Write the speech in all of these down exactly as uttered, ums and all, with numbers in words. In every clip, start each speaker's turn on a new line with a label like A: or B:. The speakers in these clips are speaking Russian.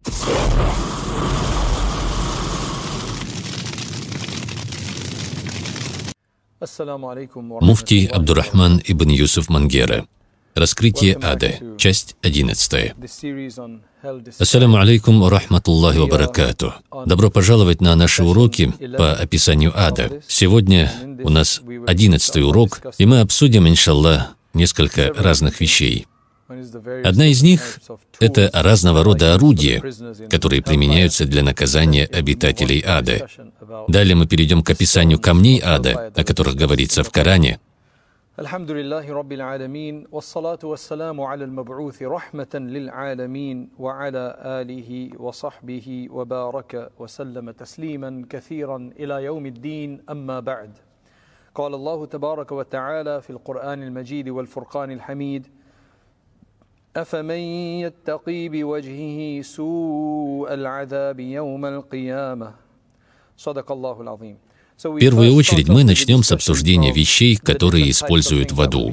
A: Муфтий Абдуррахман ибн Юсуф Мангера. Раскрытие ада. Часть одиннадцатая. Ассаляму алейкум ва рахматуллахи ва баракату. Добро пожаловать на наши уроки по описанию ада. Сегодня у нас одиннадцатый урок, и мы обсудим, иншаллах, несколько разных вещей. Одна из них — это разного рода орудия, которые применяются для наказания обитателей ада. Далее мы перейдем к описанию камней ада, о которых говорится в Коране.
B: Алхамдулиллахи раббил аламин, вассалату вассаламу аля аль-маб'уси рахматан лил-аламин, ва аля алихи ва сахбихи ва барака ва саллама таслиман каthиран иля яумиддин, амма ба'д. قال الله تبارك وتعالى في القرآن المجيد والفرقان الحميد: أفمن يتقي بوجهه سوء العذاب يوم القيامة صدق الله العظيم.
A: В первую очередь мы начнем с обсуждения вещей, которые используют в аду.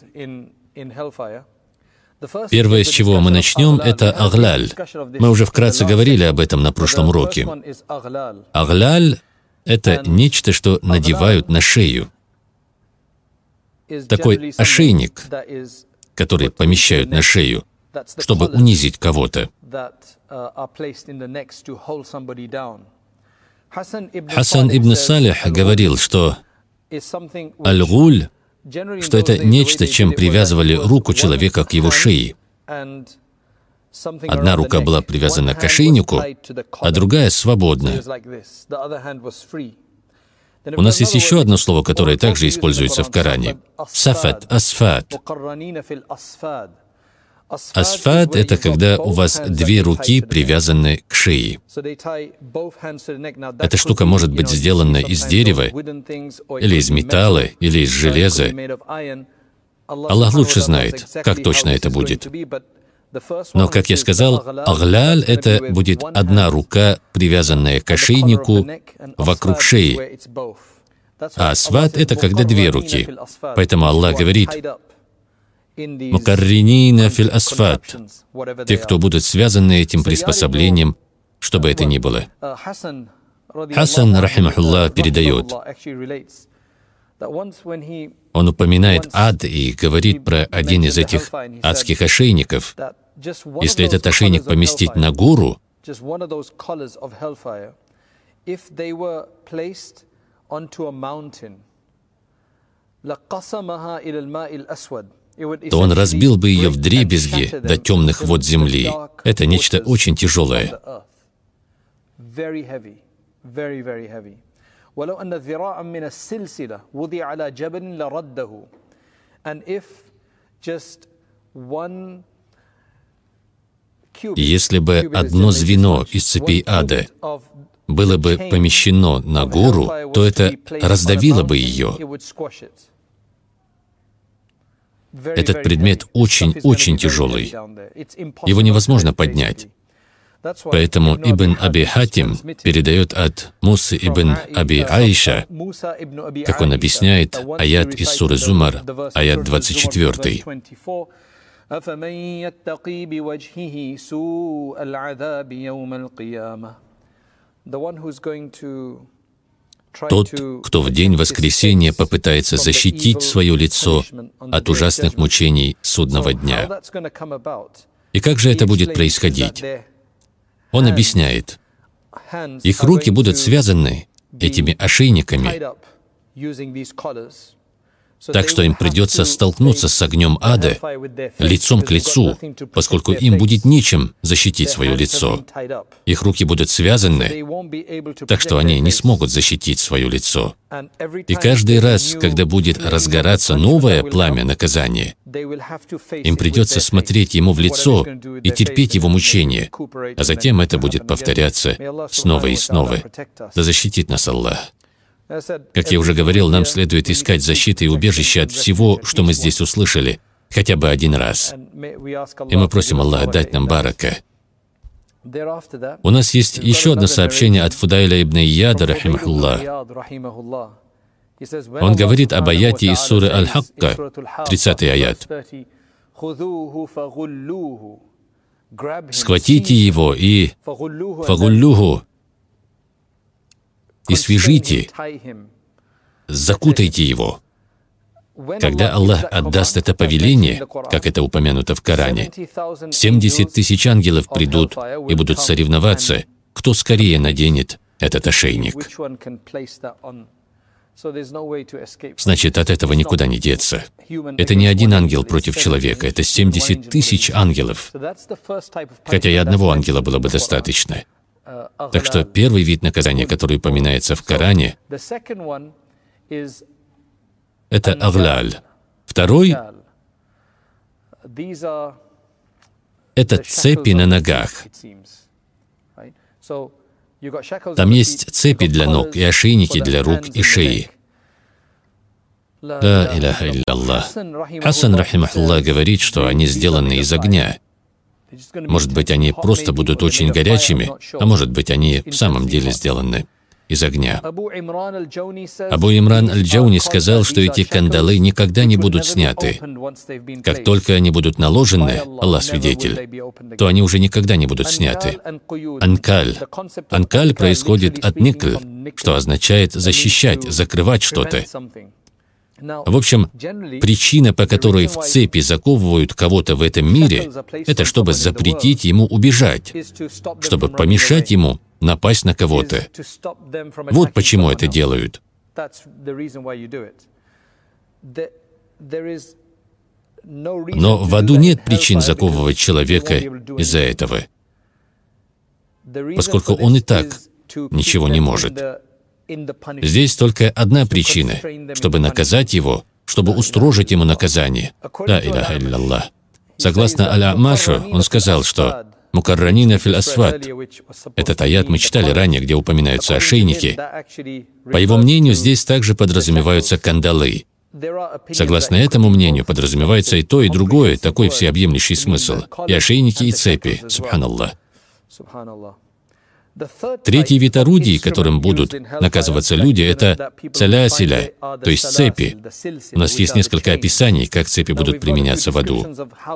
A: Первое, с чего мы начнем, это агляль. Мы уже вкратце говорили об этом на прошлом уроке. Агляль — это нечто, что надевают на шею. Такой ошейник, который помещают на шею, чтобы унизить кого-то. Хасан ибн Салих говорил, что аль-гуль, что это нечто, чем привязывали руку человека к его шее. Одна рука была привязана к ошейнику, а другая свободна. У нас есть еще одно слово, которое также используется в Коране. Сафат, асфат. Асфат — это когда у вас две руки привязаны к шее. Эта штука может быть сделана из дерева, или из металла, или из железа. Аллах лучше знает, как точно это будет. Но, как я сказал, агляль — это будет одна рука, привязанная к ошейнику вокруг шеи. А асфат — это когда две руки. Поэтому Аллах говорит: «Мукарринина фил асфат», те, кто будут связаны этим приспособлением, что бы это ни было. Хасан, рахимахуллах, передает. Он упоминает ад и говорит про один из этих адских ошейников. Если этот ошейник поместить на гору, то он разбил бы ее вдребезги до темных вод земли. Это нечто очень тяжелое. И если бы одно звено из цепей ада было бы помещено на гору, то это раздавило бы ее. Этот предмет очень-очень тяжелый. Его невозможно поднять. Поэтому Ибн Аби Хатим передает от Мусы ибн Аби Аиша, как он объясняет, аят из суры Зумар, аят двадцать четыре. Тот, кто в день воскресения попытается защитить свое лицо от ужасных мучений судного дня. И как же это будет происходить? Он объясняет, их руки будут связаны этими ошейниками, так что им придется столкнуться с огнем ада лицом к лицу, поскольку им будет нечем защитить свое лицо. Их руки будут связаны, так что они не смогут защитить свое лицо. И каждый раз, когда будет разгораться новое пламя наказания, им придется смотреть ему в лицо и терпеть его мучения, а затем это будет повторяться снова и снова. Да защитит нас Аллах. Как я уже говорил, нам следует искать защиты и убежища от всего, что мы здесь услышали, хотя бы один раз. И мы просим Аллаха дать нам барака. У нас есть еще одно сообщение от Фудайля ибн Ияда, рахимахуллах. Он говорит об аяте из суры Аль-Хакка, тридцатый аят. схватите его и фагуллюху, и свяжите, закутайте его. Когда Аллах отдаст это повеление, как это упомянуто в Коране, семьдесят тысяч ангелов придут и будут соревноваться, кто скорее наденет этот ошейник. Значит, от этого никуда не деться. Это не один ангел против человека, это семьдесят тысяч ангелов. Хотя и одного ангела было бы достаточно. Так что первый вид наказания, который упоминается в Коране, это аглаль. Второй — это цепи на ногах. Там есть цепи для ног и ошейники для рук и шеи. Ла иляха илляллах. Хасан, рахимахуллах, говорит, что они сделаны из огня. Может быть, они просто будут очень горячими, а может быть, они в самом деле сделаны из огня. Абу Имран аль-Джауни сказал, что эти кандалы никогда не будут сняты. Как только они будут наложены, Аллах свидетель, то они уже никогда не будут сняты. Анкаль. Анкаль происходит от никль, что означает защищать, закрывать что-то. В общем, причина, по которой в цепи заковывают кого-то в этом мире, это чтобы запретить ему убежать, чтобы помешать ему напасть на кого-то. Вот почему это делают. Но в аду нет причин заковывать человека из-за этого, поскольку он и так ничего не может. Здесь только одна причина, чтобы наказать его, чтобы устрожить ему наказание. Ла иляха илляллах. Согласно Аль-Амашу, он сказал, что «Мукарранина фил асват». Этот аят мы читали ранее, где упоминаются ошейники. По его мнению, здесь также подразумеваются кандалы. Согласно этому мнению, подразумевается и то, и другое, такой всеобъемлющий смысл. И ошейники, и цепи. Субханаллах. Третий вид орудий, которым будут наказываться люди, это салясиля, то есть цепи. У нас есть несколько описаний, как цепи будут применяться в аду.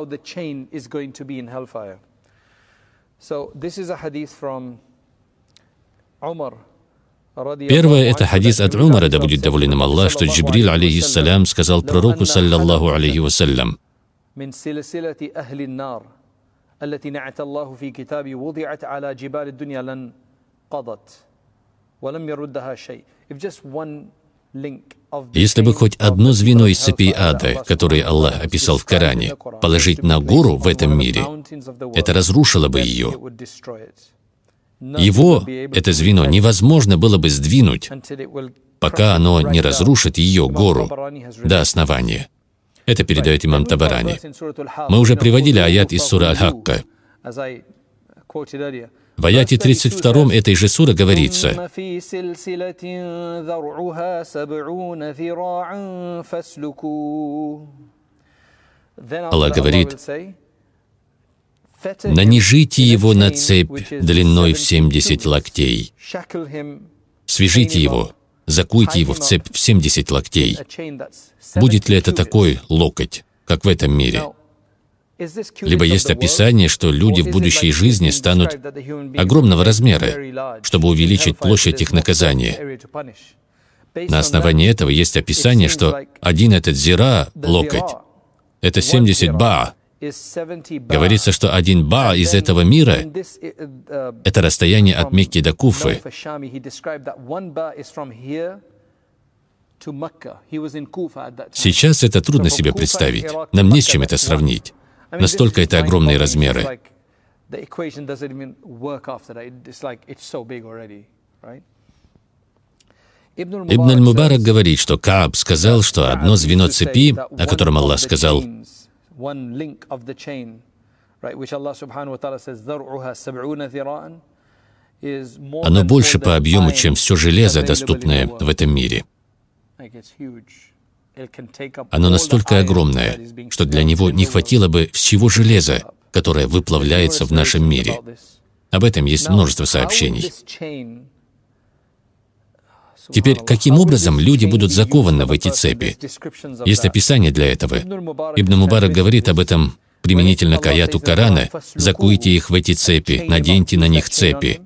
A: Первое — это хадис от Умара, да будет доволен им Аллах, что Джибриль, алейхиссалям, сказал пророку, саллаллаху алейхи вассалям: التي نعت الله في كتابه وضعت على جبال الدنيا لن قضت ولم يردها شيء. If just one link of Если бы хоть одно звено из цепей ада, которые Аллах описал в Коране, положить на гору в этом мире, это разрушило бы ее. Его, это звено, невозможно было бы сдвинуть, пока оно не разрушит ее, гору, до основания. Это передает имам Табарани. Мы уже приводили аят из суры Аль-Хакка. В аяте тридцать втором этой же суры говорится: Аллах говорит: «Нанижите его на цепь длиной в семьдесят локтей, свяжите его, закуйте его в цепь в семьдесят локтей». Будет ли это такой локоть, как в этом мире? Либо есть описание, что люди в будущей жизни станут огромного размера, чтобы увеличить площадь их наказания. На основании этого есть описание, что один этот зира, локоть, это семьдесят ба. Говорится, что один ба из этого мира — это расстояние от Мекки до Куфы. Сейчас это трудно себе представить. Нам не с чем это сравнить. Настолько это огромные размеры. Ибн аль-Мубарак говорит, что Кааб сказал, что одно звено цепи, о котором Аллах сказал, оно больше по объему, чем все железо, доступное в этом мире. Оно настолько огромное, что для него не хватило бы всего железа, которое выплавляется в нашем мире. Об этом есть множество сообщений. Теперь, каким образом люди будут закованы в эти цепи? Есть описание для этого. Ибн Мубарак говорит об этом применительно к аяту Корана: «Закуйте их в эти цепи, наденьте на них цепи».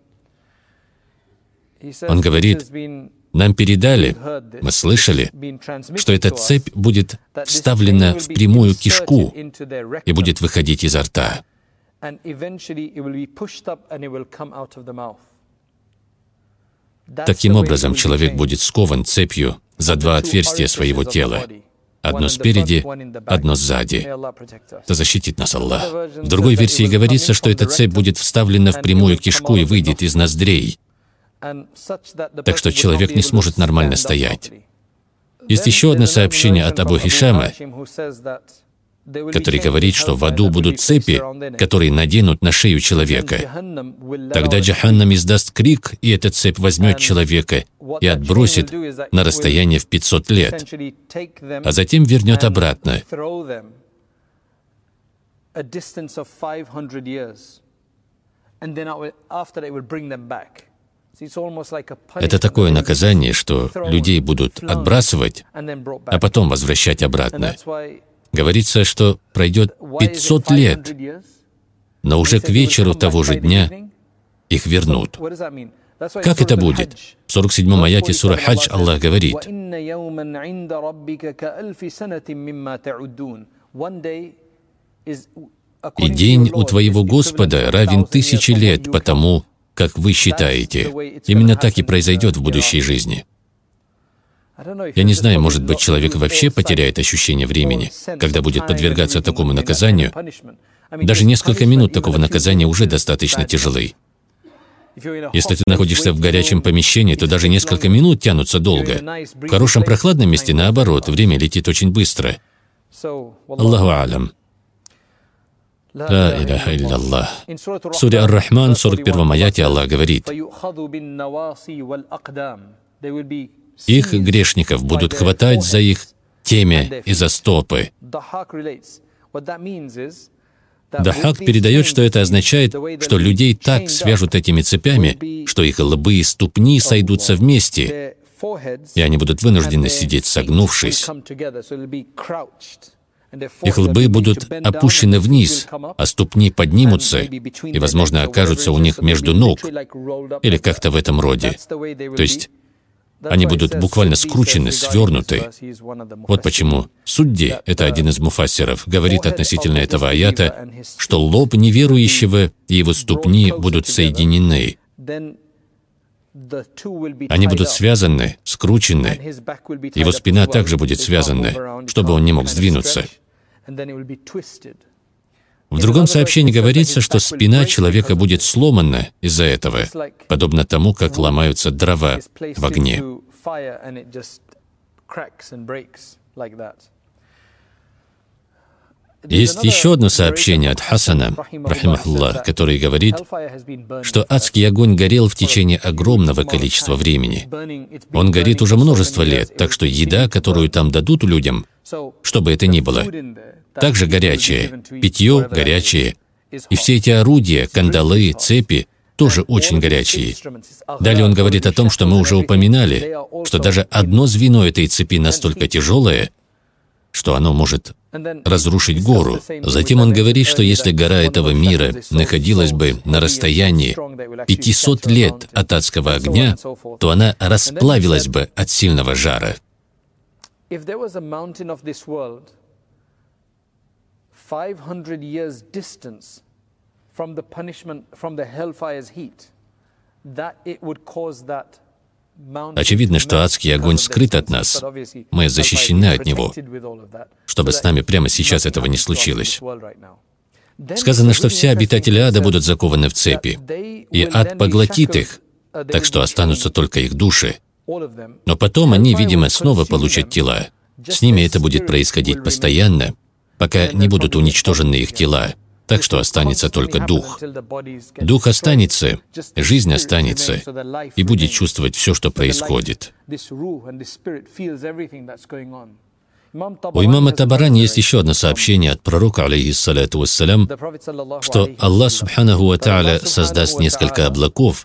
A: Он говорит: нам передали, мы слышали, что эта цепь будет вставлена в прямую кишку и будет выходить изо рта. Таким образом, человек будет скован цепью за два отверстия своего тела. Одно спереди, одно сзади. Да защитит нас Аллах. В другой версии говорится, что эта цепь будет вставлена в прямую кишку и выйдет из ноздрей, так что человек не сможет нормально стоять. Есть еще одно сообщение от Абу Хишама, который говорит, что в аду будут цепи, которые наденут на шею человека. Тогда Джаханнам издаст крик, и эта цепь возьмет человека и отбросит на расстояние в пятьсот лет, а затем вернет обратно. Это такое наказание, что людей будут отбрасывать, а потом возвращать обратно. Говорится, что пройдет пятьсот лет, но уже к вечеру того же дня их вернут. Как это будет? В сорок седьмом аяте сура Хадж Аллах говорит: «И день у твоего Господа равен тысяче лет по тому, как вы считаете». Именно так и произойдет в будущей жизни. Я не знаю, может быть, человек вообще потеряет ощущение времени, когда будет подвергаться такому наказанию. Даже несколько минут такого наказания уже достаточно тяжелы. Если ты находишься в горячем помещении, то даже несколько минут тянутся долго. В хорошем прохладном месте, наоборот, время летит очень быстро. Аллаху алям. Ла иляха илляллах. В суре Ар-Рахман, в сорок первом аяте Аллах говорит: «Их, грешников, будут хватать за их темя и за стопы». Дахак передает, что это означает, что людей так свяжут этими цепями, что их лбы и ступни сойдутся вместе, и они будут вынуждены сидеть согнувшись. Их лбы будут опущены вниз, а ступни поднимутся и, возможно, окажутся у них между ног, или как-то в этом роде. То есть они будут буквально скручены, свернуты. Вот почему Судди, это один из муфассиров, говорит относительно этого аята, что лоб неверующего и его ступни будут соединены. Они будут связаны, скручены. Его спина также будет связана, чтобы он не мог сдвинуться. В другом сообщении говорится, что спина человека будет сломана из-за этого, подобно тому, как ломаются дрова в огне. Есть еще одно сообщение от Хасана, рахимахуллах, который говорит, что адский огонь горел в течение огромного количества времени. Он горит уже множество лет, так что еда, которую там дадут людям, что бы это ни было, также горячее, питье горячее, и все эти орудия, кандалы, цепи тоже очень горячие. Далее он говорит о том, что мы уже упоминали, что даже одно звено этой цепи настолько тяжелое, что оно может разрушить гору. Затем он говорит, что если гора этого мира находилась бы на расстоянии пятисот лет от адского огня, то она расплавилась бы от сильного жара. Очевидно, что адский огонь скрыт от нас. Мы защищены от него, чтобы с нами прямо сейчас этого не случилось. Сказано, что все обитатели ада будут закованы в цепи, и ад поглотит их, так что останутся только их души. Но потом они, видимо, снова получат тела. С ними это будет происходить постоянно, пока не будут уничтожены их тела. Так что останется только дух. Дух останется, жизнь останется, и будет чувствовать все, что происходит. У имама Табарани есть еще одно сообщение от пророка, алейхиссаляту вассалям, что Аллах субханаху ва тааля создаст несколько облаков,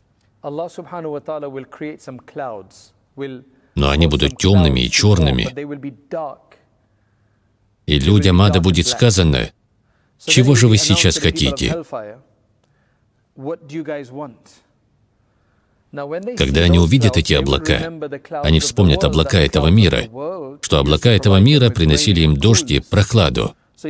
A: но они будут темными и черными. И людям ада будет сказано: Чего же вы сейчас хотите? Когда они увидят эти облака, они вспомнят облака этого мира, что облака этого мира приносили им дождь и прохладу.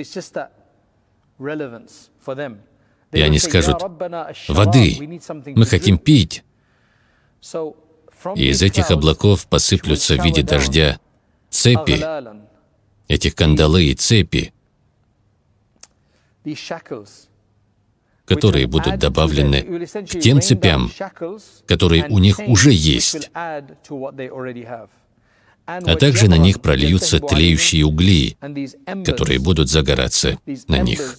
A: И они скажут: «Воды, мы хотим пить». И из этих облаков посыплются в виде дождя цепи, этих кандалы и цепи, которые будут добавлены к тем цепям, которые у них уже есть, а также на них прольются тлеющие угли, которые будут загораться на них.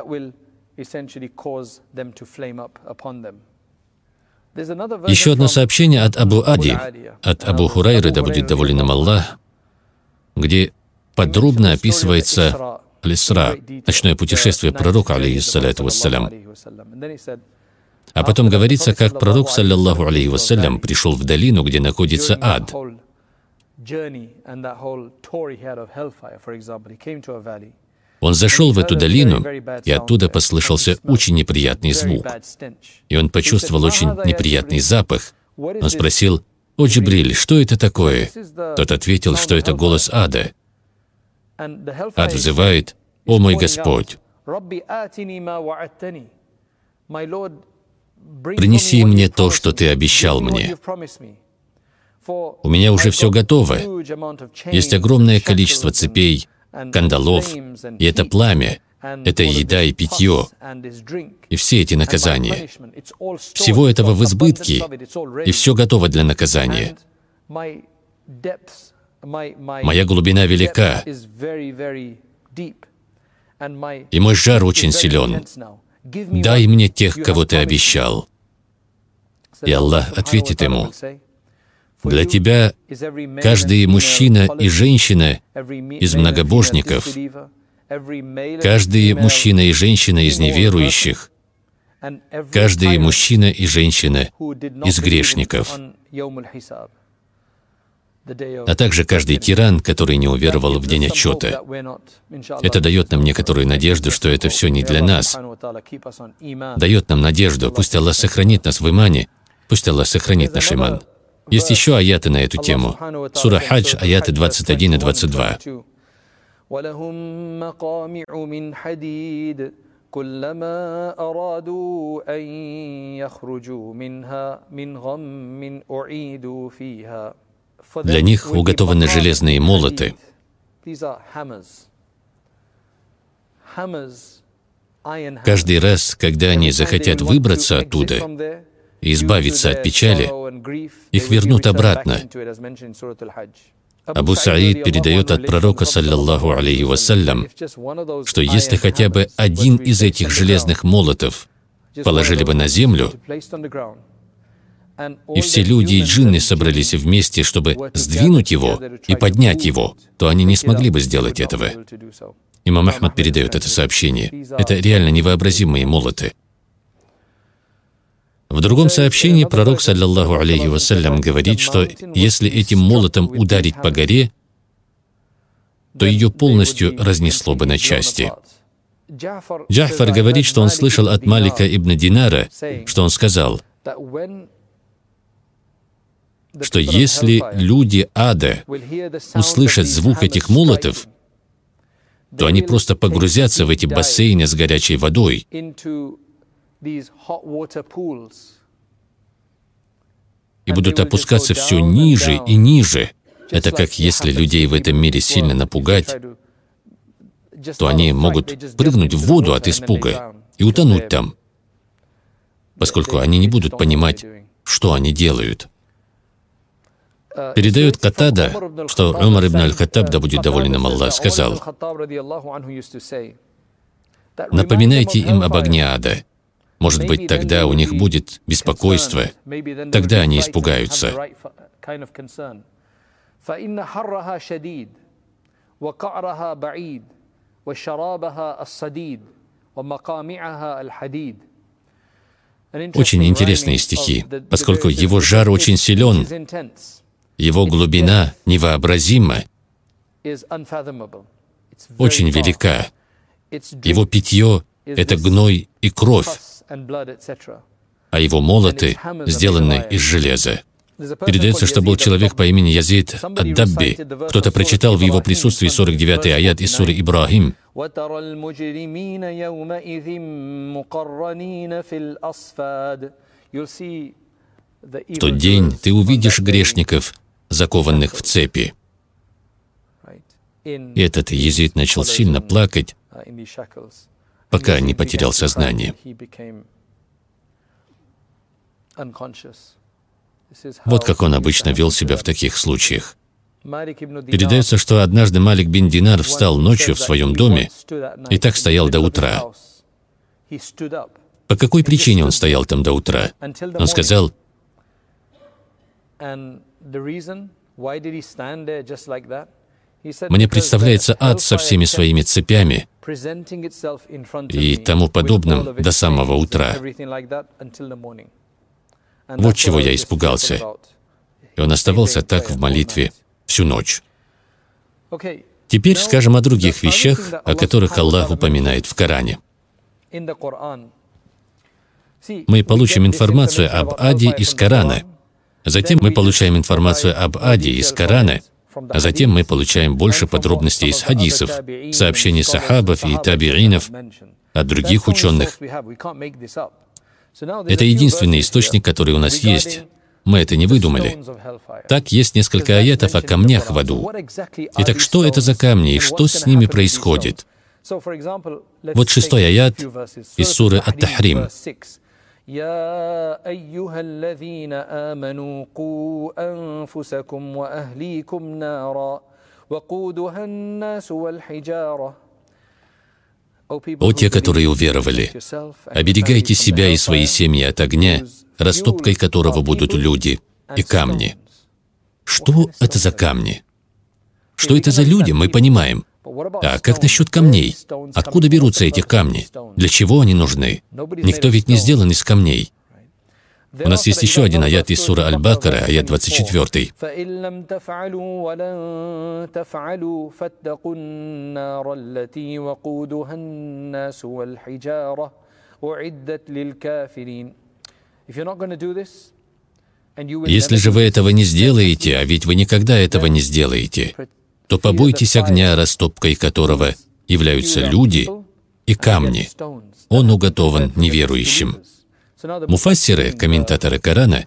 A: Еще одно сообщение от Абу Ади, от Абу Хурайры, да будет доволен им Аллах, где подробно описывается Аль-Исра, ночное путешествие пророка, алейхиссаляту вассалям. А потом говорится, как пророк, саллаллаху алейхи вассалям, пришел в долину, где находится ад. Он зашел в эту долину, и оттуда послышался очень неприятный звук. И он почувствовал очень неприятный запах. Он спросил: «О, Джибриль, что это такое?» Тот ответил, что это голос ада. Ад взывает: «О мой Господь, принеси мне то, что Ты обещал мне. У меня уже все готово. Есть огромное количество цепей, кандалов, и это пламя, это еда и питье, и все эти наказания. Всего этого в избытке, и все готово для наказания. Моя глубина велика, и мой жар очень силен. Дай мне тех, кого Ты обещал». И Аллах ответит ему: «Для тебя каждый мужчина и женщина из многобожников, каждый мужчина и женщина из неверующих, каждый мужчина и женщина из грешников, а также каждый тиран, который не уверовал в день отчета». Это дает нам некоторую надежду, что это все не для нас. Дает нам надежду. Пусть Аллах сохранит нас в имане, пусть Аллах сохранит наш иман. Есть еще аяты на эту тему. Сура Хадж, аяты двадцать один и двадцать два. Для них уготованы железные молоты. Каждый раз, когда они захотят выбраться оттуда и избавиться от печали, их вернут обратно. Абу Саид передает от пророка, саллаллаху алейхи вассалям, что если хотя бы один из этих железных молотов положили бы на землю, и все люди и джинны собрались вместе, чтобы сдвинуть его и поднять его, то они не смогли бы сделать этого. Имам Ахмад передает это сообщение. Это реально невообразимые молоты. В другом сообщении пророк, саллаллаху алейхи вассалям, говорит, что если этим молотом ударить по горе, то ее полностью разнесло бы на части. Джафар говорит, что он слышал от Малика ибн Динара, что он сказал, что если люди ада услышат звук этих молотов, то они просто погрузятся в эти бассейны с горячей водой и будут опускаться все ниже и ниже. Это как если людей в этом мире сильно напугать, то они могут прыгнуть в воду от испуга и утонуть там, поскольку они не будут понимать, что они делают. Передает Катада, что Умар ибн аль-Хаттаб, да будет доволен им Аллах, сказал: «Напоминайте им об огне ада. Может быть, тогда у них будет беспокойство, тогда они испугаются». Очень интересные стихи, поскольку его жар очень силен, его глубина невообразима, очень велика. Его питье — это гной и кровь, а его молоты сделаны из железа. Передается, что был человек по имени Язид ад-Дабби. Кто-то прочитал в его присутствии сорок девятый аят из суры Ибрахим. В тот день ты увидишь грешников, закованных в цепи. И этот Язид начал сильно плакать, пока не потерял сознание. Вот как он обычно вел себя в таких случаях. Передается, что однажды Малик бин Динар встал ночью в своем доме и так стоял до утра. По какой причине он стоял там до утра? Он сказал: «Мне представляется ад со всеми своими цепями и тому подобным до самого утра. Вот чего я испугался». И он оставался так в молитве всю ночь. Теперь скажем о других вещах, о которых Аллах упоминает в Коране. Мы получим информацию об аде из Корана. Затем мы получаем информацию об аде из Корана, а затем мы получаем больше подробностей из хадисов, сообщений сахабов и табиинов, от других ученых. Это единственный источник, который у нас есть. Мы это не выдумали. Так, есть несколько аятов о камнях в аду. Итак, что это за камни и что с ними происходит? Вот шестой аят из суры Ат-Тахрим. «Я айюхаллазина аману ку анфусакум ва ахликум нара, вакудуха ан-насу валь-хиджара». «О те, которые уверовали, оберегайте себя и свои семьи от огня, растопкой которого будут люди и камни». Что это за камни? Что это за люди, мы понимаем. А как насчет камней? Откуда берутся эти камни? Для чего они нужны? Никто ведь не сделан из камней. У нас есть еще один аят из суры Аль-Бакара, аят двадцать четвёртый. Если же вы этого не сделаете, а ведь вы никогда этого не сделаете, то побойтесь огня, растопкой которого являются люди и камни. Он уготован неверующим. Муфассиры, комментаторы Корана,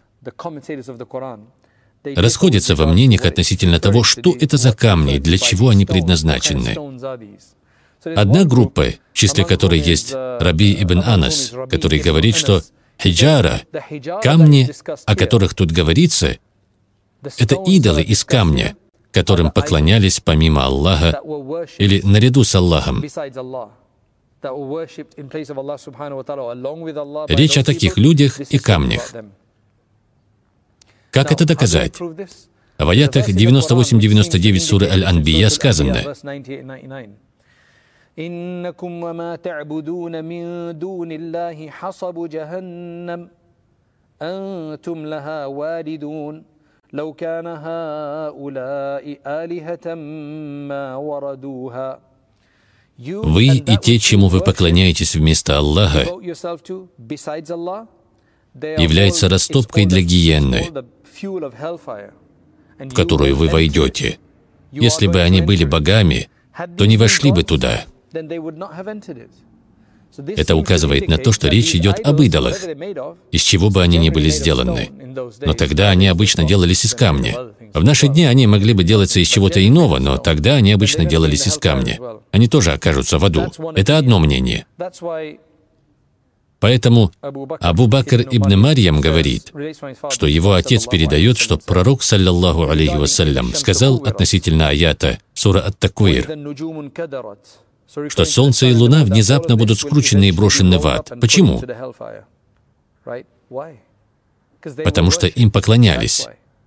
A: расходятся во мнениях относительно того, что это за камни и для чего они предназначены. Одна группа, в числе которой есть Раби ибн Анас, который говорит, что хиджара, камни, о которых тут говорится, это идолы из камня, которым поклонялись помимо Аллаха или наряду с Аллахом. Речь о таких людях и камнях. Как это доказать? В аятах девяносто восемь девяносто девять суры Аль-Анбия сказано: «Иннакум ва ма та'будуна мин дуниллахи хасабу джаханнам, антум лаха варидун, лау кана хаулаи алихатам ма варадуха». Вы и те, чему вы поклоняетесь вместо Аллаха, является растопкой для гиенны, в которую вы войдете. Если бы они были богами, то не вошли бы туда. Это указывает на то, что речь идет об идолах, из чего бы они ни были сделаны. Но тогда они обычно делались из камня. В наши дни они могли бы делаться из чего-то иного, но тогда они обычно делались из камня. Они тоже окажутся в аду. Это одно мнение. Поэтому Абу Бакр ибн Марьям говорит, что его отец передает, что пророк, саллаллаху алейхи вассалям, сказал относительно аята сура Ат-Таквир, что солнце и луна внезапно будут скручены и брошены в ад. Почему? Потому что им поклонялись.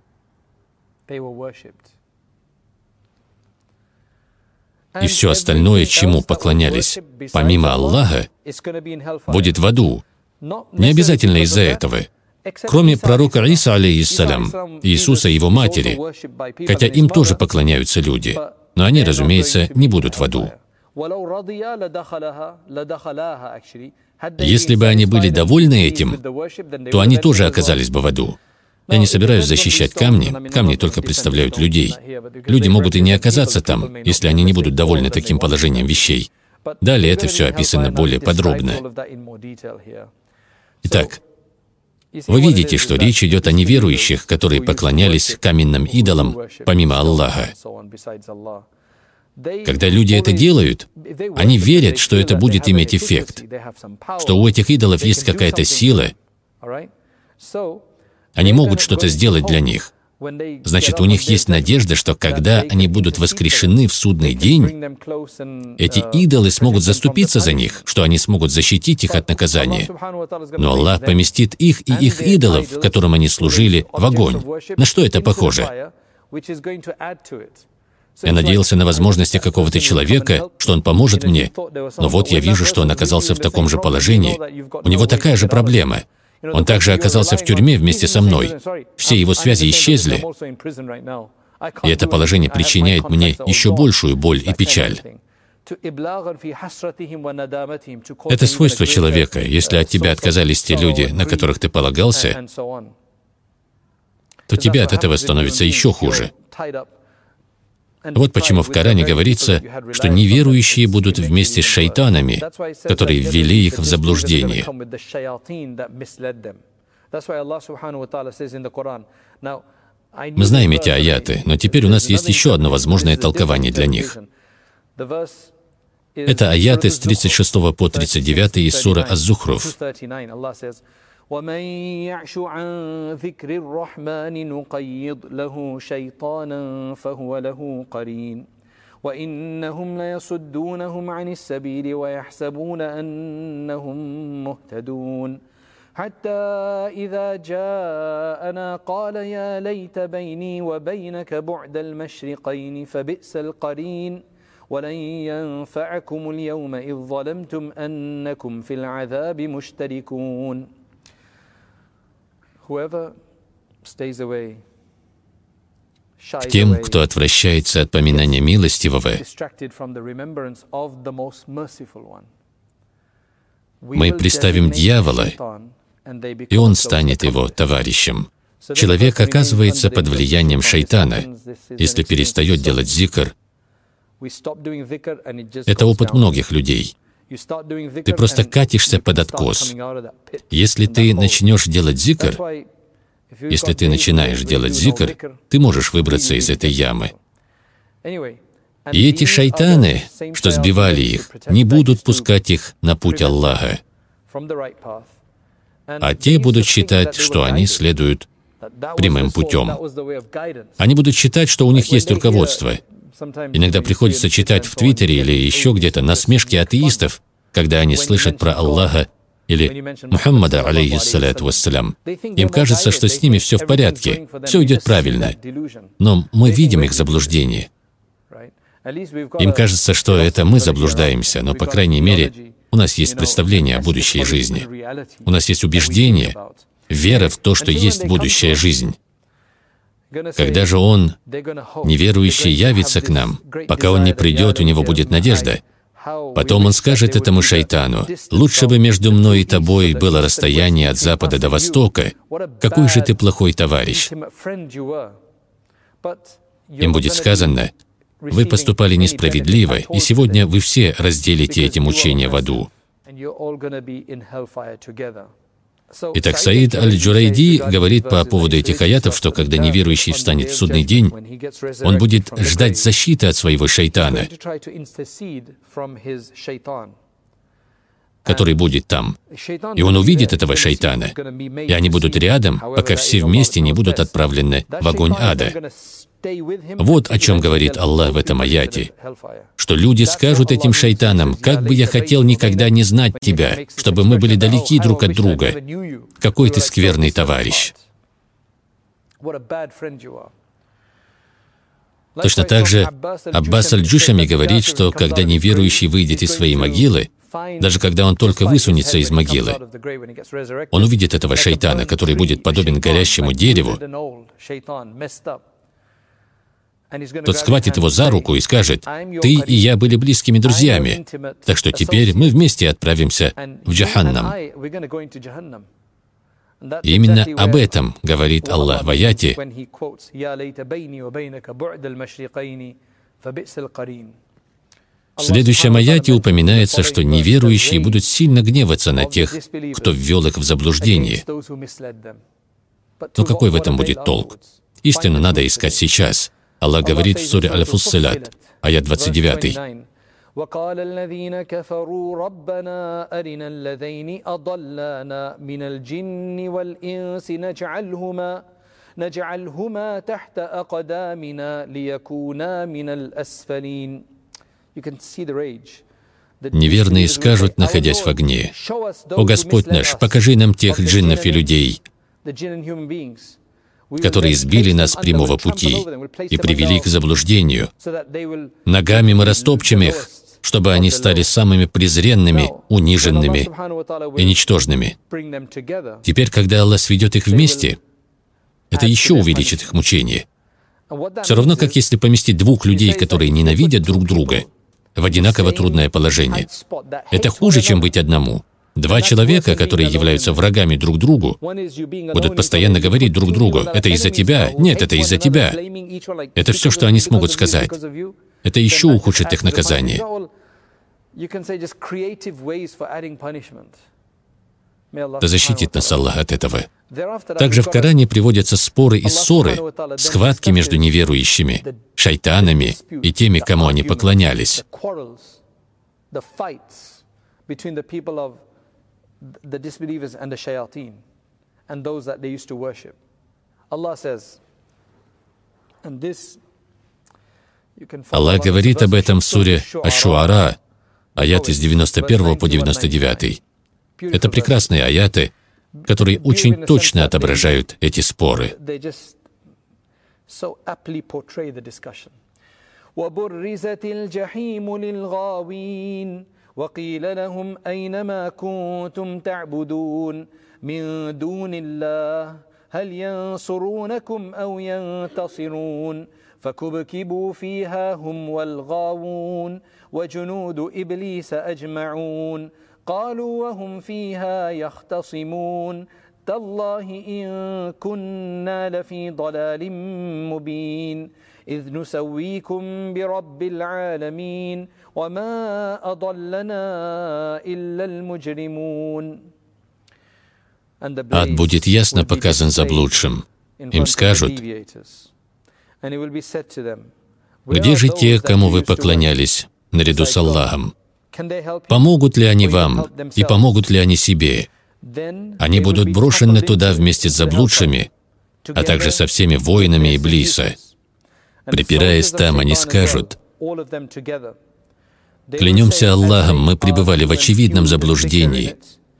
A: И все остальное, чему поклонялись помимо Аллаха, будет в аду. Не обязательно из-за этого. Кроме пророка Иса, алейхиссалям, Иисуса и его матери, хотя им тоже поклоняются люди, но они, разумеется, не будут в аду. Если бы они были довольны этим, то они тоже оказались бы в аду. Я не собираюсь защищать камни, камни только представляют людей. Люди могут и не оказаться там, если они не будут довольны таким положением вещей. Далее это все описано более подробно. Итак, вы видите, что речь идет о неверующих, которые поклонялись каменным идолам, помимо Аллаха. Когда люди это делают, они верят, что это будет иметь эффект, что у этих идолов есть какая-то сила, они могут что-то сделать для них. Значит, у них есть надежда, что когда они будут воскрешены в судный день, эти идолы смогут заступиться за них, что они смогут защитить их от наказания. Но Аллах поместит их и их идолов, которым они служили, в огонь. На что это похоже? Я надеялся на возможности какого-то человека, что он поможет мне, но вот я вижу, что он оказался в таком же положении. У него такая же проблема. Он также оказался в тюрьме вместе со мной. Все его связи исчезли. И это положение причиняет мне еще большую боль и печаль. Это свойство человека. Если от тебя отказались те люди, на которых ты полагался, то тебе от этого становится еще хуже. Вот почему в Коране говорится, что неверующие будут вместе с шайтанами, которые ввели их в заблуждение. Мы знаем эти аяты, но теперь у нас есть еще одно возможное толкование для них. Это аяты с тридцать шестого по тридцать девятый из суры Аз-Зухруф.
B: ومن يعش عن ذكر الرحمن نقيض له شيطانا فهو له قرين وإنهم ليصدونهم عن السبيل ويحسبون أنهم مهتدون حتى إذا جاءنا قال يا ليت بيني وبينك بعد المشرقين فبئس القرين ولن ينفعكم اليوم إذ ظلمتم أنكم في العذاب مشتركون.
A: К тем, кто отвращается от поминания милостивого, мы представим дьявола, и он станет его товарищем. Человек оказывается под влиянием шайтана, если перестает делать зикр. Это опыт многих людей. Ты просто катишься под откос. Если ты начнешь делать зикр, если ты начинаешь делать зикр, ты можешь выбраться из этой ямы. И эти шайтаны, что сбивали их, не будут пускать их на путь Аллаха, а те будут считать, что они следуют прямым путем. Они будут считать, что у них есть руководство. Иногда приходится читать в Твиттере или еще где-то насмешки атеистов, когда они слышат про Аллаха или Мухаммада, алейхиссаляту вассалям. Им кажется, что с ними все в порядке, все идет правильно. Но мы видим их заблуждение. Им кажется, что это мы заблуждаемся, но, по крайней мере, у нас есть представление о будущей жизни. У нас есть убеждение, вера в то, что есть будущая жизнь. Когда же он, неверующий, явится к нам, пока он не придет, у него будет надежда. Потом он скажет этому шайтану: «Лучше бы между мной и тобой было расстояние от запада до востока. Какой же ты плохой товарищ!» Им будет сказано: «Вы поступали несправедливо, и сегодня вы все разделите эти мучения в аду». Итак, Саид Аль-Джурайди говорит по поводу этих аятов, что когда неверующий встанет в судный день, он будет ждать защиты от своего шайтана, который будет там. И он увидит этого шайтана, и они будут рядом, пока все вместе не будут отправлены в огонь ада. Вот о чем говорит Аллах в этом аяте, что люди скажут этим шайтанам: «Как бы я хотел никогда не знать тебя, чтобы мы были далеки друг от друга. Какой ты скверный товарищ». Точно так же Аббас Аль-Джушами говорит, что когда неверующий выйдет из своей могилы, даже когда он только высунется из могилы, он увидит этого шайтана, который будет подобен горящему дереву, Тот схватит его за руку и скажет: «Ты и я были близкими друзьями, так что теперь мы вместе отправимся в Джаханнам». И именно об этом говорит Аллах в аяте: в следующем аяте упоминается, что неверующие будут сильно гневаться на тех, кто ввел их в заблуждение. Но какой в этом будет толк? Истину надо искать сейчас. Аллах говорит в суре Аль-Фуссилат, аят двадцать девять.
B: وقال الذين كفروا ربنا أرنا الذين أضلانا من الجن والإنس نجعلهما نجعلهما تحت أقدامنا ليكونا من الأسفلين.
A: Неверные скажут, находясь в огне: «О Господь наш, покажи нам тех джиннов и людей, которые сбили нас с прямого пути и привели к заблуждению. Ногами мы растопчем их, чтобы они стали самыми презренными, униженными и ничтожными». Теперь, когда Аллах сведет их вместе, это еще увеличит их мучение. Все равно, как если поместить двух людей, которые ненавидят друг друга, в одинаково трудное положение. Это хуже, чем быть одному. Два человека, которые являются врагами друг другу, будут постоянно говорить друг другу: «Это из-за тебя», «Нет, это из-за тебя». Это все, что они смогут сказать. Это еще ухудшит их наказание. Да защитит нас Аллах от этого. Также в Коране приводятся споры и ссоры, схватки между неверующими, шайтанами и теми, кому они поклонялись. Аллах говорит об этом в суре Аш-Шуара, аят с девяносто первого по девяносто девятый. Это прекрасные аяты, которые очень точно отображают эти споры.
B: فكبكبوا فيها هم والغاوون وجنود إبليس أجمعون قالوا وهم فيها يختصمون تالله إن كنا لفي ضلال مبين إذ نسويكم برب العالمين وما أضلنا إلا المجرمون.
A: Ад будет ясно показан заблудшим. Им скажут: «Где же те, кому вы поклонялись, наряду с Аллахом? Помогут ли они вам, и помогут ли они себе?» Они будут брошены туда вместе с заблудшими, а также со всеми воинами Иблиса. Припираясь там, они скажут: «Клянемся Аллахом, мы пребывали в очевидном заблуждении,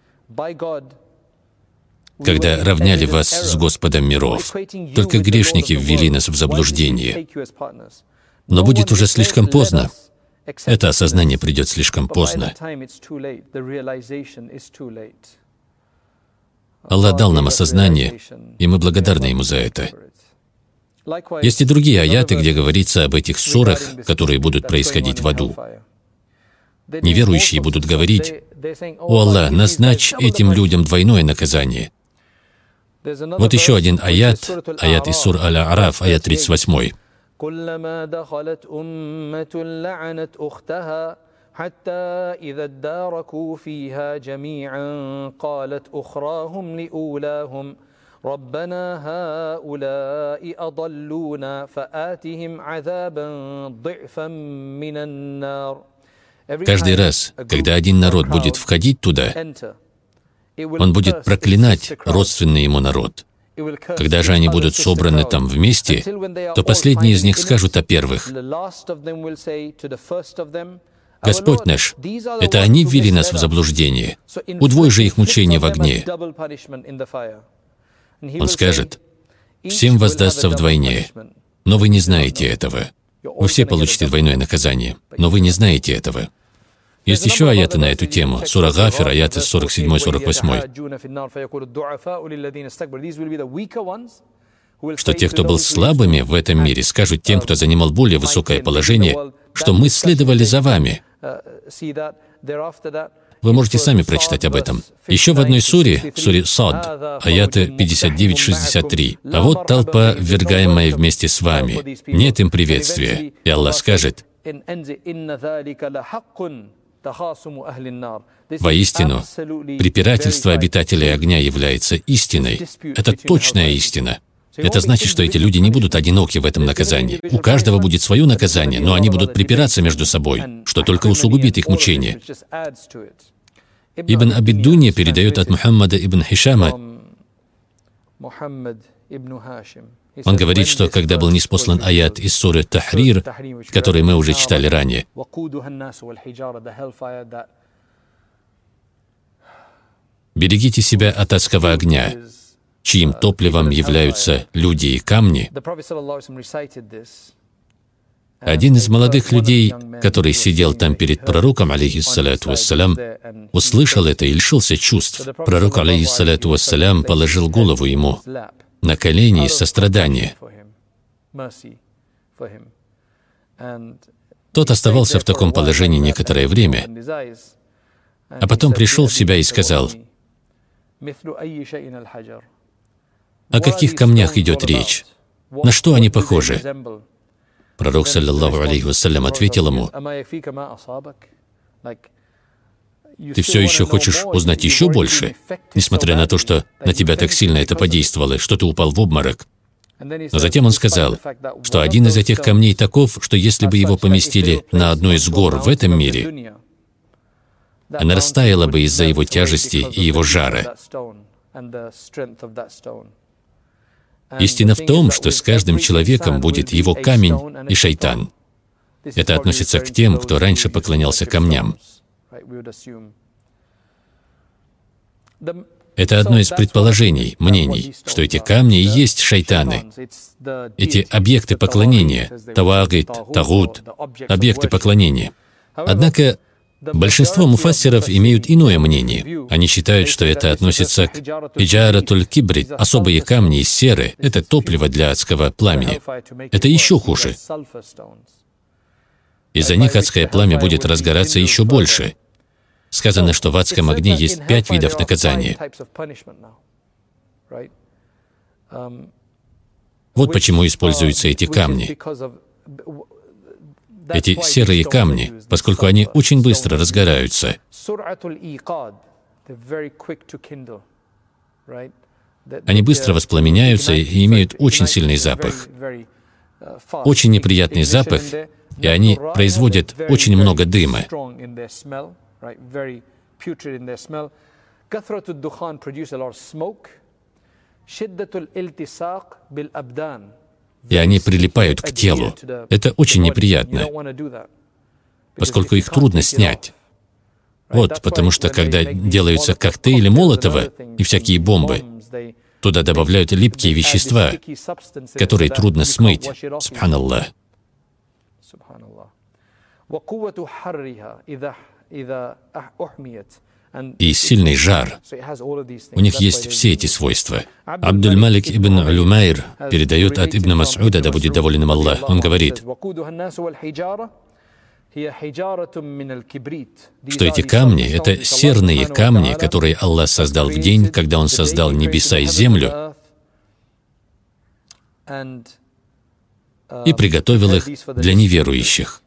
A: когда равняли вас с Господом миров. Только грешники ввели нас в заблуждение. Но будет уже слишком поздно. Это осознание придет слишком поздно». Аллах дал нам осознание, и мы благодарны Ему за это. Есть и другие аяты, где говорится об этих ссорах, которые будут происходить в аду. Неверующие будут говорить: «О Аллах, назначь этим людям двойное наказание». Вот еще один аят, аят из сур Аль-А'раф, аят тридцать восемь.
B: حتى إذا اداركوا فيها جميعا قالت أخراهم لأولاهم ربنا هؤلاء أضلونا فآتهم عذابا ضعفا من النار.
A: Каждый раз, когда один народ будет входить туда, он будет проклинать родственный ему народ. Когда же они будут собраны там вместе, то последние из них скажут о первых: «Господь наш, это они ввели нас в заблуждение. Удвой же их мучения в огне». Он скажет: «Всем воздастся вдвойне, но вы не знаете этого. Вы все получите двойное наказание, но вы не знаете этого». Есть еще аяты на эту тему. Сура Гафир, аяты сорок семь сорок восемь. что те, кто был слабыми в этом мире, скажут тем, кто занимал более высокое положение, что мы следовали за вами. Вы можете сами прочитать об этом. Еще в одной суре, суре Сад, аяты пятьдесят девять шестьдесят три. «А вот толпа, ввергаемая вместе с вами. Нет им приветствия». И Аллах скажет: «Воистину, препирательство обитателей огня является истиной». Это точная истина. Это значит, что эти люди не будут одиноки в этом наказании. У каждого будет свое наказание, но они будут припираться между собой, что только усугубит их мучение. Ибн Абид-Дунья передает от Мухаммада ибн Хишама. Он говорит, что когда был ниспослан аят из суры Тахрир, который мы уже читали ранее, «Берегите себя от адского огня, чьим топливом являются люди и камни». Один из молодых людей, который сидел там перед пророком, алейхиссалату вассалям, услышал это и лишился чувств. Пророк, алейхиссалату вассалям, положил голову ему на колени из сострадания. Тот оставался в таком положении некоторое время, а потом пришел в себя и сказал: «О каких камнях идет речь? На что они похожи?» Пророк, саллаллаху алейхи вассалям, ответил ему: «Ты все еще хочешь узнать еще больше, несмотря на то, что на тебя так сильно это подействовало, что ты упал в обморок?» Но затем он сказал, что один из этих камней таков, что если бы его поместили на одну из гор в этом мире, она растаяла бы из-за его тяжести и его жара. Истина в том, что с каждым человеком будет его камень и шайтан. Это относится к тем, кто раньше поклонялся камням. Это одно из предположений, мнений, что эти камни и есть шайтаны. Эти объекты поклонения, тавагит, тагут, объекты поклонения. Однако большинство муфассиров имеют иное мнение. Они считают, что это относится к хиджаратуль кибрит, особые камни из серы. Это топливо для адского пламени. Это еще хуже. Из-за них адское пламя будет разгораться еще больше. Сказано, что в адском огне есть пять видов наказания. Вот почему используются эти камни. Эти серые камни, поскольку они очень быстро разгораются. Они быстро воспламеняются и имеют очень сильный запах. Очень неприятный запах, и они производят очень много дыма. И они прилипают к телу. Это очень неприятно, поскольку их трудно снять. Вот, потому что когда делаются коктейли Молотова и всякие бомбы, туда добавляют липкие вещества, которые трудно смыть. Субханаллах. И сильный жар. У них есть все эти свойства. Абдуль-Малик ибн Улюмайр передает от Ибн Мас'уда, да будет доволен им Аллах. Он говорит, что эти камни — это серные камни, которые Аллах создал в день, когда Он создал небеса и землю, и приготовил их для неверующих.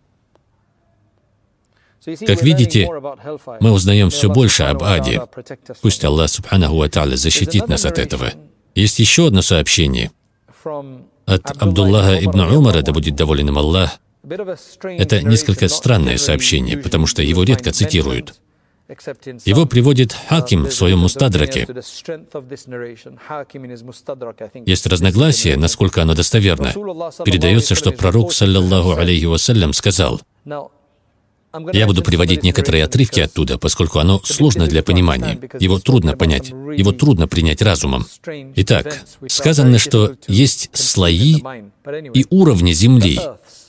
A: Как видите, мы узнаем все больше об аде. Пусть Аллах, субханаху ва тааля, защитит нас от этого. Есть еще одно сообщение от Абдуллаха ибн Умара, да будет доволен им Аллах. Это несколько странное сообщение, потому что его редко цитируют. Его приводит Хаким в своем Мустадраке. Есть разногласия, насколько оно достоверно. Передается, что пророк, саллаллаху алейхи вассалям, сказал: «Я буду приводить некоторые отрывки оттуда, поскольку оно сложно для понимания. Его трудно понять, его трудно принять разумом. Итак, сказано, что есть слои и уровни земли.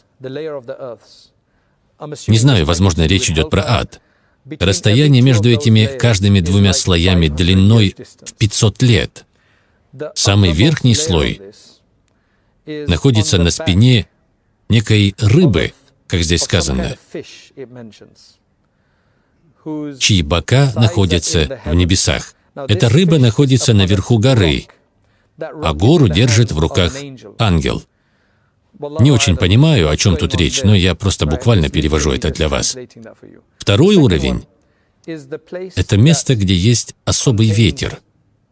A: Не знаю, возможно, речь идет про ад. Расстояние между этими каждыми двумя слоями длиной в пятьсот лет. Самый верхний слой находится на спине некой рыбы, как здесь сказано, чьи бока находятся в небесах. Эта рыба находится наверху горы, а гору держит в руках ангел. Не очень понимаю, о чем тут речь, но я просто буквально перевожу это для вас. Второй уровень — это место, где есть особый ветер.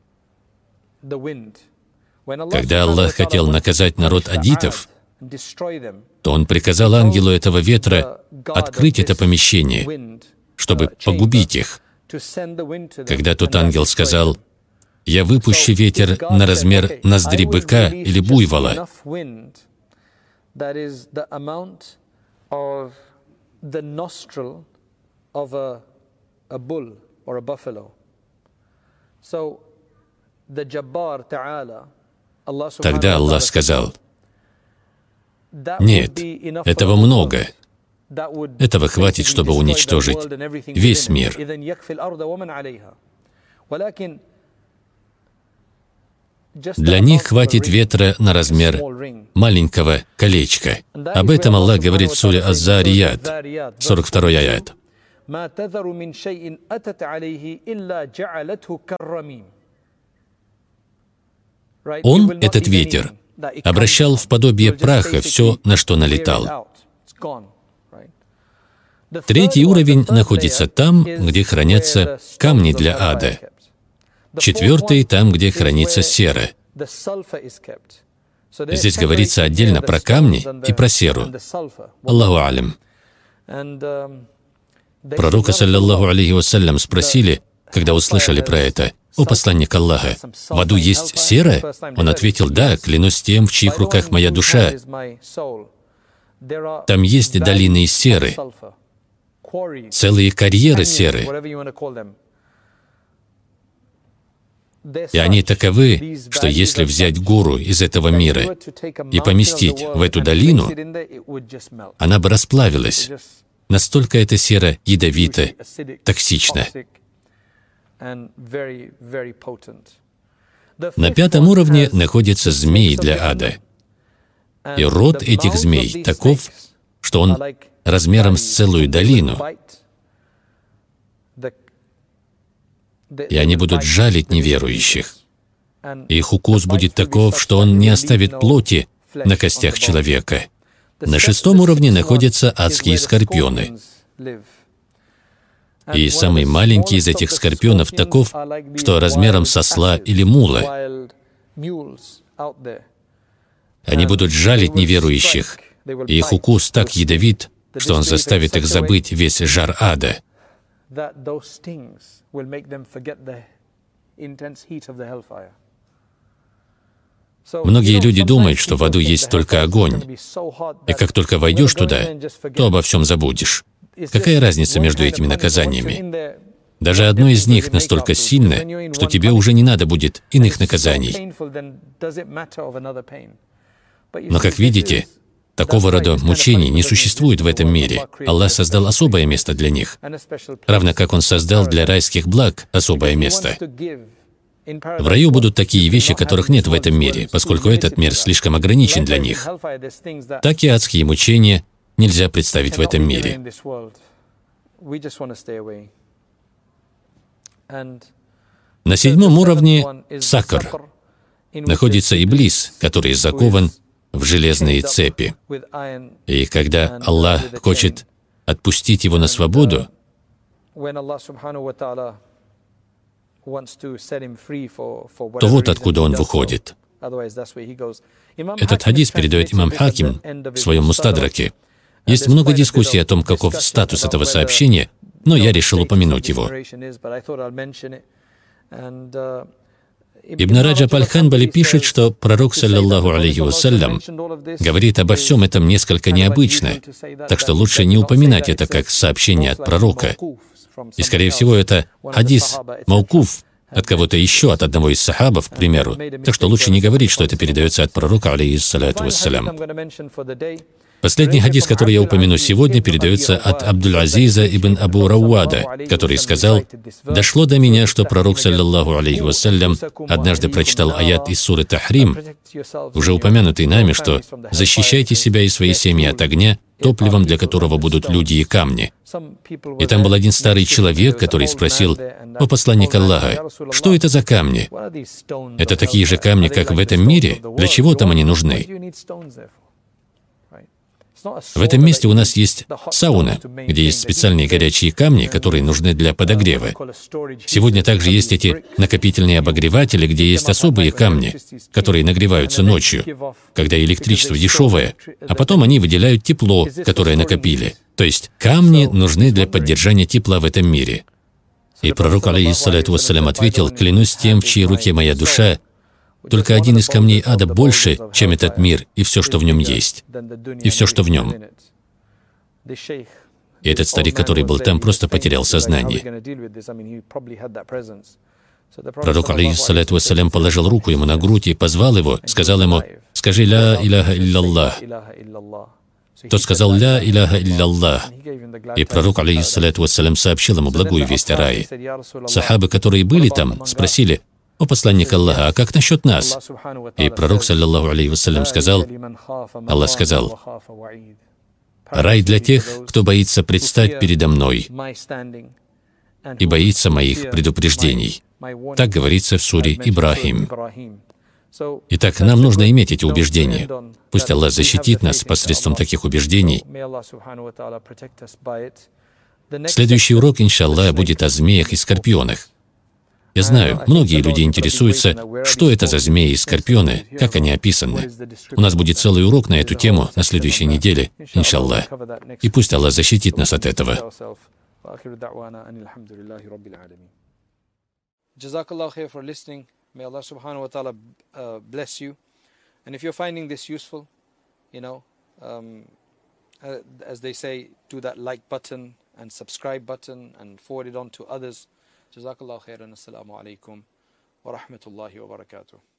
A: Когда Аллах хотел наказать народ адитов, то Он приказал ангелу этого ветра открыть это помещение, чтобы погубить их. Когда тот ангел сказал: «Я выпущу ветер на размер ноздри быка или буйвола», тогда Аллах сказал: «Нет, этого много. Этого хватит, чтобы уничтожить весь мир». Для них хватит ветра на размер маленького колечка. Об этом Аллах говорит в суре Аз-Зарият, сорок второй аят. Он, этот ветер, обращал в подобие праха все, на что налетал. Третий уровень находится там, где хранятся камни для ада. Четвертый — там, где хранится сера. Здесь говорится отдельно про камни и про серу. Аллаху алям. Пророка, саллаллаху алейхи вассалям, спросили, когда услышали про это: «О посланник Аллаха, в аду есть сера?» Он ответил: «Да, клянусь тем, в чьих руках моя душа. Там есть долины из серы, целые карьеры серы. И они таковы, что если взять гору из этого мира и поместить в эту долину, она бы расплавилась. Настолько эта сера ядовита, токсична». На пятом уровне находятся змеи для ада. И рот этих змей таков, что он размером с целую долину. И они будут жалить неверующих. Их укус будет таков, что он не оставит плоти на костях человека. На шестом уровне находятся адские скорпионы. И самый маленький из этих скорпионов таков, что размером с осла или мула. Они будут жалить неверующих, и их укус так ядовит, что он заставит их забыть весь жар ада. Многие люди думают, что в аду есть только огонь, и как только войдешь туда, то обо всем забудешь. Какая разница между этими наказаниями? Даже одно из них настолько сильно, что тебе уже не надо будет иных наказаний. Но, как видите, такого рода мучений не существует в этом мире. Аллах создал особое место для них, равно как Он создал для райских благ особое место. В раю будут такие вещи, которых нет в этом мире, поскольку этот мир слишком ограничен для них. Так и адские мучения нельзя представить в этом мире. На седьмом уровне Сакр находится Иблис, который закован в железные цепи. И когда Аллах хочет отпустить его на свободу, то вот откуда он выходит. Этот хадис передает имам Хаким в своем Мустадраке. Есть много дискуссий о том, каков статус этого сообщения, но я решил упомянуть его. Ибн Раджаб аль-Ханбали пишет, что пророк, саллаллаху алейхи вассалям, говорит обо всем этом несколько необычно, так что лучше не упоминать это как сообщение от пророка. И, скорее всего, это хадис маукуф от кого-то еще, от одного из сахабов, к примеру. Так что лучше не говорить, что это передается от пророка, алейхиссалату вассалям. Последний хадис, который я упомяну сегодня, передается от Абдуль-Азиза ибн Абу Рауада, который сказал: «Дошло до меня, что пророк, саллаллаху алейхи вассалям, однажды прочитал аят из суры Тахрим, уже упомянутый нами, что «защищайте себя и свои семьи от огня, топливом для которого будут люди и камни». И там был один старый человек, который спросил: «О посланник Аллаха, что это за камни? Это такие же камни, как в этом мире? Для чего там они нужны?» В этом месте у нас есть сауна, где есть специальные горячие камни, которые нужны для подогрева. Сегодня также есть эти накопительные обогреватели, где есть особые камни, которые нагреваются ночью, когда электричество дешевое, а потом они выделяют тепло, которое накопили. То есть камни нужны для поддержания тепла в этом мире. И пророк, алейхиссалату вассалям, ответил: «Клянусь тем, в чьей руке моя душа, только один из камней ада больше, чем этот мир, и все, что в нем есть, и все, что в нем». И этот старик, который был там, просто потерял сознание. Пророк, алейхиссалату вассалям, положил руку ему на грудь и позвал его, сказал ему: «Скажи ля иляха илляллах». Тот сказал: «Ля иляха илляллах». И пророк, алейхиссалату вассалям, сообщил ему благую весть о рае. Сахабы, которые были там, спросили: «О посланник Аллаха, а как насчет нас?» И пророк, саллаллаху алейхи вассалям, сказал, Аллах сказал: «Рай для тех, кто боится предстать передо мной и боится моих предупреждений». Так говорится в суре Ибрахим. Итак, нам нужно иметь эти убеждения. Пусть Аллах защитит нас посредством таких убеждений. Следующий урок, иншаллах, будет о змеях и скорпионах. Я знаю, многие люди интересуются, что это за змеи и скорпионы, как они описаны. У нас будет целый урок на эту тему на следующей неделе, иншаллах. И пусть Аллах защитит нас от этого.
B: May Allah subhanahu wa ta'ala uh, bless you. And if you're finding this useful, you know, um, uh, as they say, do that like button and subscribe button and forward it on to others. Jazakallah khairan. Assalamu alaikum wa rahmatullahi wa barakatuh.